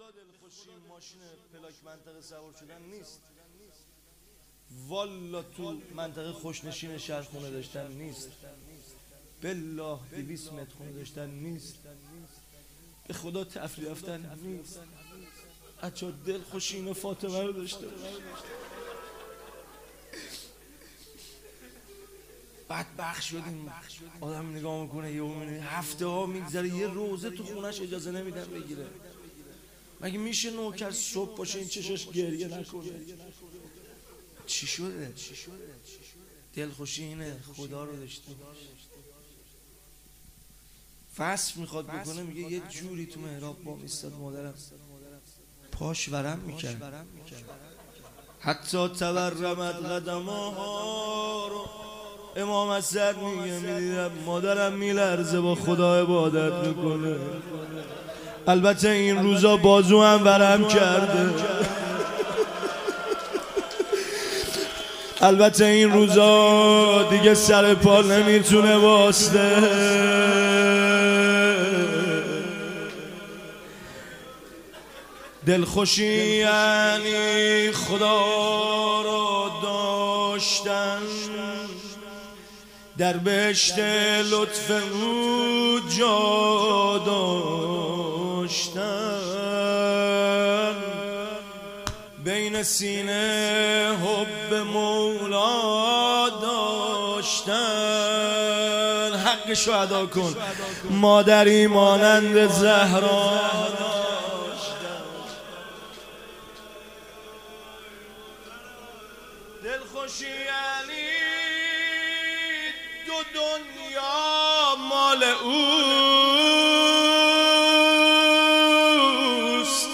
دلخوشی ماشین پلاک منطقه سوار شدن نیست، والا تو منطقه خوشنشین شهرخونه داشتن نیست، بالله 200 متر خونه داشتن نیست، به خدا تفریح رفتن نیست. اچه دلخوشی اینو فاطمه رو داشته بدبخت شدیم. آدم نگاه میکنه یه میبینه هفته ها میگذره یه روزه تو خونش اجازه نمیدن بگیره. مگه میشه نوکر صبح باشه این چشاش گریه نکنه؟ چی شده؟ دلخوشی اینه خدا رو داشته. فصل میخواد بکنه میگه یه جوری تو محراب با میستاد مادرم پاش ورم میکرد، حتی تورمت قدم‌ها رو امام اثر میگه میدیدم مادرم میلرزه با خدا عبادت میکنه. البته این روزا بازو هم ورم کرده، البته این روزا دیگه سر پا نمیتونه واسطه. دلخوشی یعنی خدا رو داشتن، در بهشت لطف او جا داشتن، بین سینه حب مولا داشتن. حقشو ادا کن مادری مانند زهرا. دلخوشی یعنی دو دنیا مال اوست،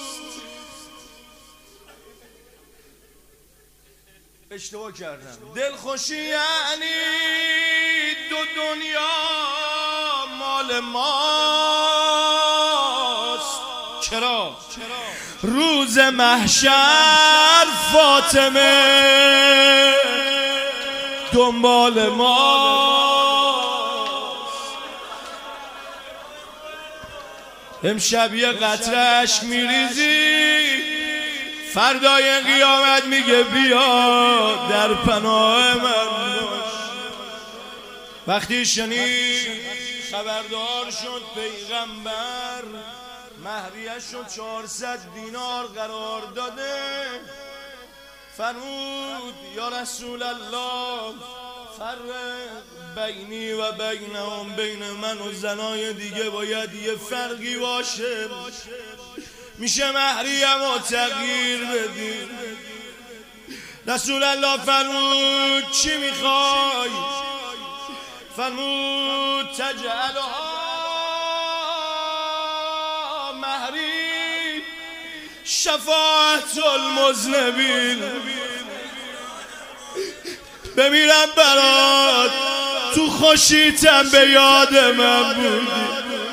اشتباه کردم. دلخوشی یعنی دو دنیا مال ماست. چرا؟ روز محشر فاطمه دنبال ماست. امشب یه قطره اشک میریزی، فردای قیامت میگه بیا در پناه من باش. وقتی شنید خبردار شد پیغمبر، مهریه‌اش رو 400 دینار قرار داده، فرمود یا رسول الله فرق بینی و بینهم، بین من و زنای دیگه باید یه فرقی باشه، میشه مهریم رو تغییر بدی؟ رسول الله فرمود چی میخوای؟ فرمود تجعلها مهری شفاعت المذنبین، بمیرم برات تو خوشیتم به یاد من بودی.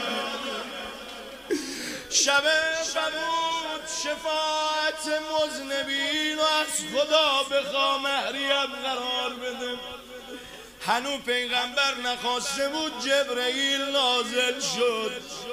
شب فرمود شفاعت مذنبین و از خدا بخوا مهریم قرار بده. هنو پیغمبر نخواسته بود جبرئیل نازل شد،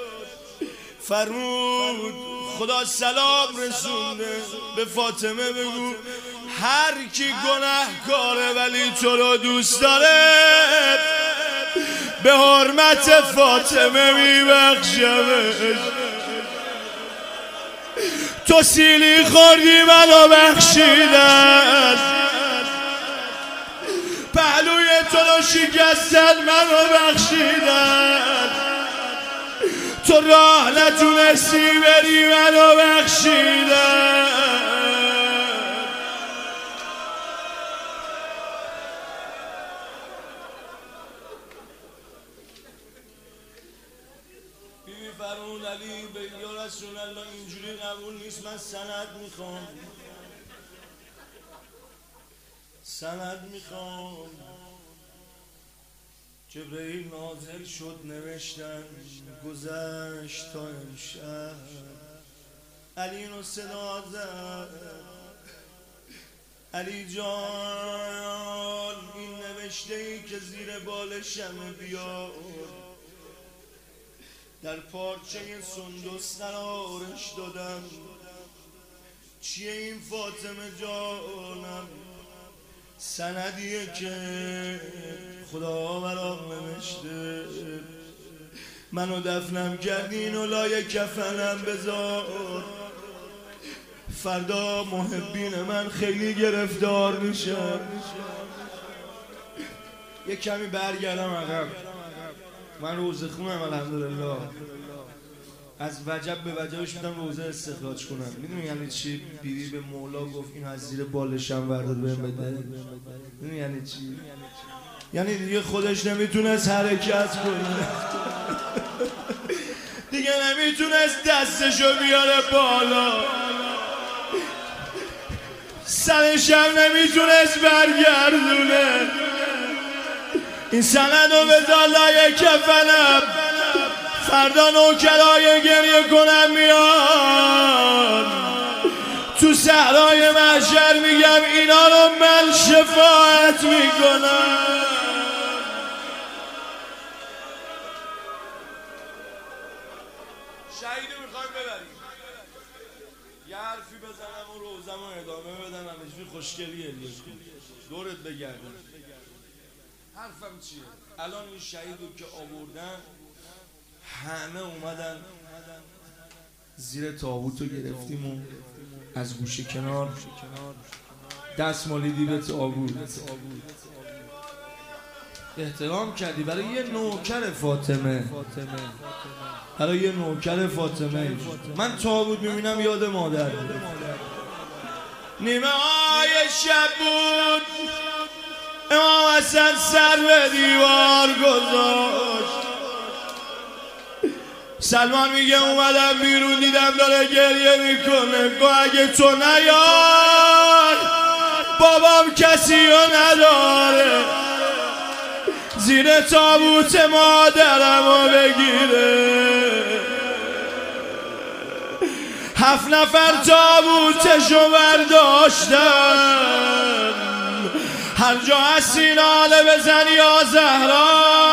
فرمود خدا سلام رسونده به فاطمه بگو هر کی گناهکاره ولی تو رو دوست داره به حرمت فاطمه میبخشمش. تو سیلی خوردی منو بخشیدن، پهلوی تو رو شکستن منو بخشیدن، تو راه نتونستی بری منو بخشیدن. بیبی فرمود علی به یا رسول الله اینجوری قبول نیست، من سند میخوام، سند میخوام. جبرئیل نازل شد نوشتن گذشت تا امشب. علی اینو صدا زد علی جان این نوشته ای که زیر بالشم بیار در پارچه سندس قرارش دادم. چیه این فاطمه جانم؟ سندیه که خدا برام نوشته. منو دفنم کردین و لای کفنم بذار. فردا محبین من خیلی گرفتار میشن. یه کمی برگردم عقب. من روزه خونم الحمدلله. از وجب به وجبش میتونم روزه استخراج کنم. میدونی یعنی چی؟ بیبی به مولا گفت اینو از زیر بالشم ورداد بهم بده. میدونی یعنی چی؟ یعنی دیگه خودش نمیتونست حرکت کنه. دیگه نمیتونست دستشو بیاره بالا. سرشم نمیتونست برگردونه. این سندو بذار لای کفنم. فردا نوکرای گریه کنم میان تو صحرای محشر، میگم اینا رو من شفاعت میکنم. شهیدو میخوایم ببریم. یه حرفی بزنم و روزم رو ادامه بدم. همچنین خوشگلیه دورت بگردم. حرفم چیه؟ الان این شهیدو که آوردن همه اومدن زیر تابوت رو گرفتیم و از گوشه کنار دست مالیدی به تابوت. احترام کردی برای یه نوکر فاطمه. برای یه نوکر فاطمه. من تابوت میبینم یاد مادر. نیمه های شب بود، امام حسن سر به دیوار گذاشت. سلمان میگه اومدم بیرون دیدم داره گریه میکنه. گو اگه تو نیار بابام کسی رو نداره. زیر تابوت مادرم رو بگیره. 7 نفر تابوتشو برداشتن. هر جا هستی ناله بزن یا زهرا.